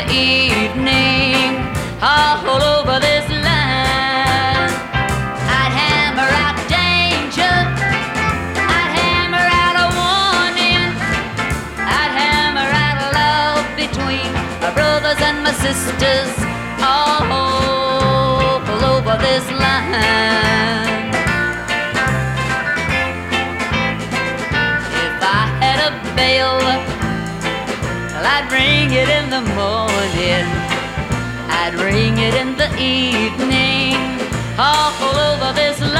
evening, all over this land. I'd hammer out danger, I'd hammer out a warning, I'd hammer out love between my brothers and my sisters, all over this land. If I had a bell, I'd ring it in the morning, I'd ring it in the evening, all over this land.